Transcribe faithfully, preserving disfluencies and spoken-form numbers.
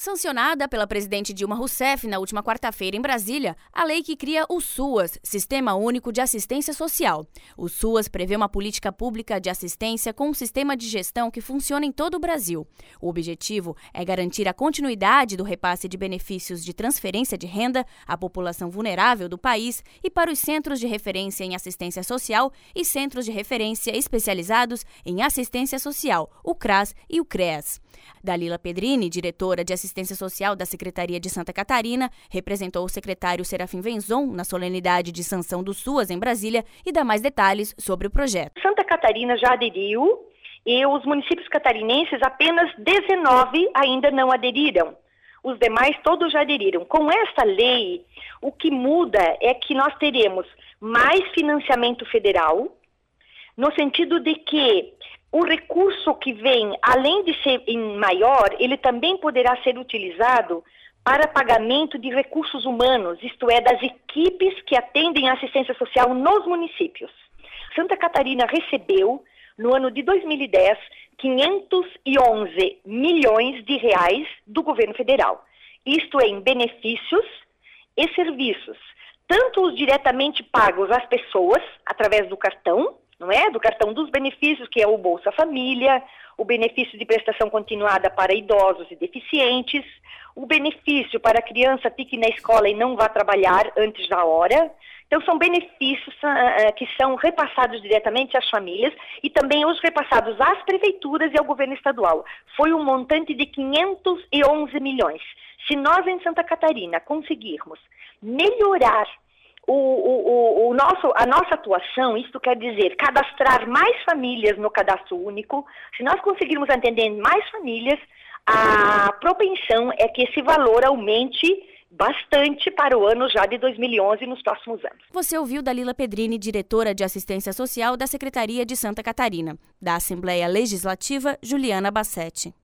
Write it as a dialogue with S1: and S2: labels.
S1: Sancionada pela presidente Dilma Rousseff na última quarta-feira em Brasília, a lei que cria o SUAS, Sistema Único de Assistência Social. O SUAS prevê uma política pública de assistência com um sistema de gestão que funciona em todo o Brasil. O objetivo é garantir a continuidade do repasse de benefícios de transferência de renda à população vulnerável do país e para os centros de referência em assistência social e centros de referência especializados em assistência social, o CRAS e o CREAS. Dalila Pedrini, diretora de Assistência Social da Secretaria de Santa Catarina, representou o secretário Serafim Venzon na solenidade de sanção do SUAS em Brasília e dá mais detalhes sobre o projeto.
S2: Santa Catarina já aderiu e os municípios catarinenses, apenas dezenove ainda não aderiram. Os demais todos já aderiram. Com esta lei, o que muda é que nós teremos mais financiamento federal, no sentido de que o recurso que vem, além de ser em maior, ele também poderá ser utilizado para pagamento de recursos humanos, isto é, das equipes que atendem a assistência social nos municípios. Santa Catarina recebeu, no ano de dois mil e dez, quinhentos e onze milhões de reais do governo federal. Isto é, em benefícios e serviços, tanto os diretamente pagos às pessoas, através do cartão, não é? Do cartão dos benefícios, que é o Bolsa Família, o benefício de prestação continuada para idosos e deficientes, o benefício para a criança fique na escola e não vá trabalhar antes da hora. Então, são benefícios uh, que são repassados diretamente às famílias e também os repassados às prefeituras e ao governo estadual. Foi um montante de quinhentos e onze milhões. Se nós, em Santa Catarina, conseguirmos melhorar O, o, o nosso, a nossa atuação, isto quer dizer cadastrar mais famílias no cadastro único, se nós conseguirmos atender mais famílias, a propensão é que esse valor aumente bastante para o ano já de dois mil e onze e nos próximos anos.
S1: Você ouviu Dalila Pedrini, diretora de Assistência Social da Secretaria de Santa Catarina. Da Assembleia Legislativa, Juliana Bassetti.